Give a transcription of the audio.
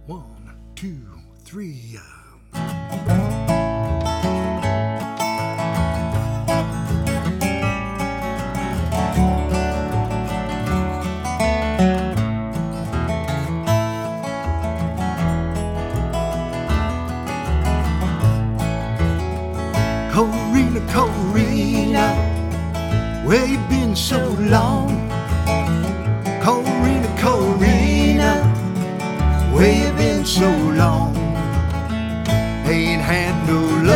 One, two, three. Corina, Corina, where you been so long? Corina, Corina, where you been so long? Ain't had no love